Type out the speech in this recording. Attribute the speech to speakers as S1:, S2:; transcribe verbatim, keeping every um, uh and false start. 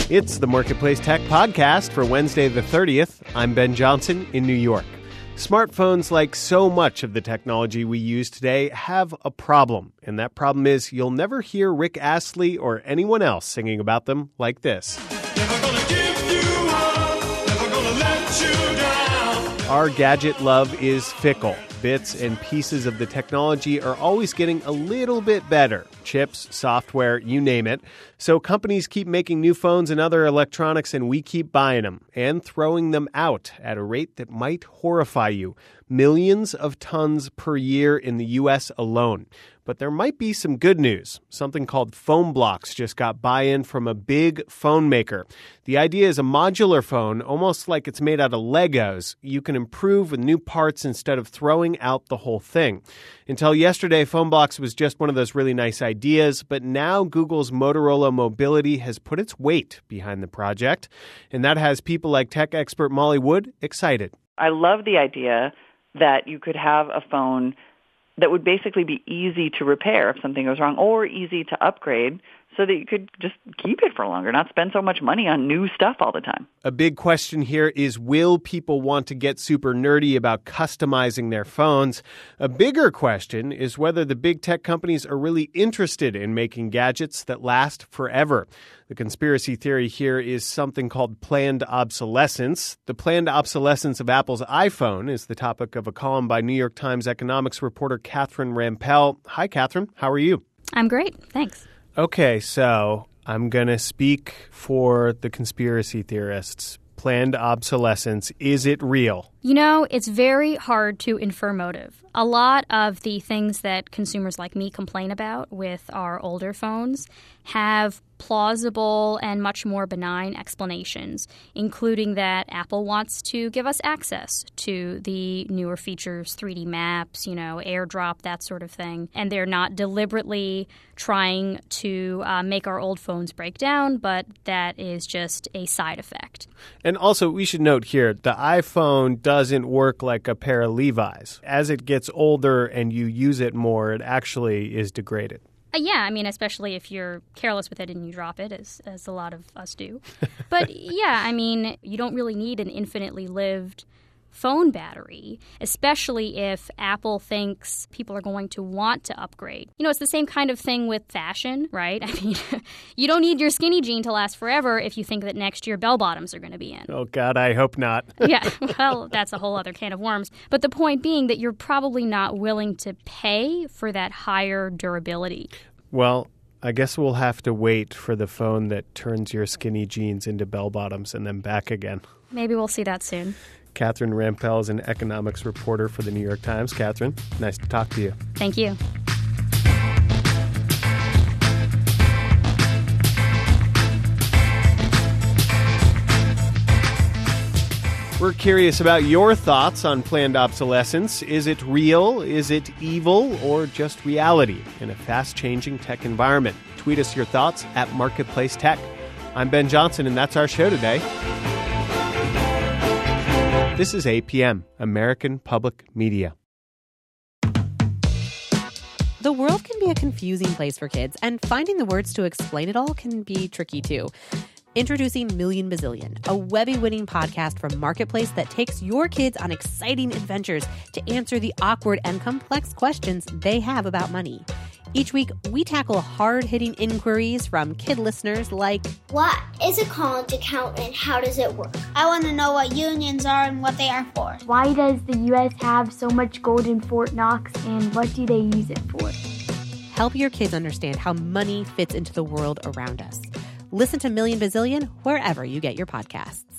S1: It's the Marketplace Tech Podcast for Wednesday the thirtieth. I'm Ben Johnson in New York. Smartphones, like so much of the technology we use today, have a problem. And that problem is you'll never hear Rick Astley or anyone else singing about them like this. Never gonna give you up, never gonna let you down. Our gadget love is fickle. Bits and pieces of the technology are always getting a little bit better. Chips, software, you name it. So companies keep making new phones and other electronics, and we keep buying them and throwing them out at a rate that might horrify you. Millions of tons per year in the U S alone. But there might be some good news. Something called PhoneBlocks just got buy-in from a big phone maker. The idea is a modular phone, almost like it's made out of Legos. You can improve with new parts instead of throwing out the whole thing. Until yesterday, PhoneBlocks was just one of those really nice ideas, but now Google's Motorola Mobility has put its weight behind the project, and that has people like tech expert Molly Wood excited.
S2: I love the idea that you could have a phone that would basically be easy to repair if something goes wrong, or easy to upgrade so that you could just keep it for longer, not spend so much money on new stuff all the time.
S1: A big question here is, will people want to get super nerdy about customizing their phones? A bigger question is whether the big tech companies are really interested in making gadgets that last forever. The conspiracy theory here is something called planned obsolescence. The planned obsolescence of Apple's iPhone is the topic of a column by New York Times economics reporter Catherine Rampell. Hi, Catherine. How are you?
S3: I'm great. Thanks.
S1: Okay, so I'm going to speak for the conspiracy theorists. Planned obsolescence, is it real?
S3: You know, it's very hard to infer motive. A lot of the things that consumers like me complain about with our older phones have plausible and much more benign explanations, including that Apple wants to give us access to the newer features, three D maps, you know, AirDrop, that sort of thing. And they're not deliberately trying to uh, make our old phones break down, but that is just a side effect.
S1: And also, we should note here, the iPhone doesn't work like a pair of Levi's. As it gets older and you use it more, it actually is degraded.
S3: Uh, yeah, I mean, especially if you're careless with it and you drop it, as, as a lot of us do. But yeah, I mean, you don't really need an infinitely lived phone battery, especially if Apple thinks people are going to want to upgrade. You know, it's the same kind of thing with fashion, right? I mean, you don't need your skinny jean to last forever if you think that next year bell bottoms are going to be in.
S1: Oh, God, I hope not.
S3: Yeah, well, that's a whole other can of worms. But the point being that you're probably not willing to pay for that higher durability.
S1: Well, I guess we'll have to wait for the phone that turns your skinny jeans into bell bottoms and then back again.
S3: Maybe we'll see that soon.
S1: Catherine Rampell is an economics reporter for the New York Times. Catherine, nice to talk to you.
S3: Thank you.
S1: We're curious about your thoughts on planned obsolescence. Is it real? Is it evil? Or just reality in a fast-changing tech environment? Tweet us your thoughts at Marketplace Tech. I'm Ben Johnson, and that's our show today. This is A P M, American Public Media.
S4: The world can be a confusing place for kids, and finding the words to explain it all can be tricky too. Introducing Million Bazillion, a Webby-winning podcast from Marketplace that takes your kids on exciting adventures to answer the awkward and complex questions they have about money. Each week, we tackle hard-hitting inquiries from kid listeners like,
S5: what is a college account and how does it work? I want to know what unions are and what they are for.
S6: Why does the U S have so much gold in Fort Knox, and what do they use it for?
S4: Help your kids understand how money fits into the world around us. Listen to Million Bazillion wherever you get your podcasts.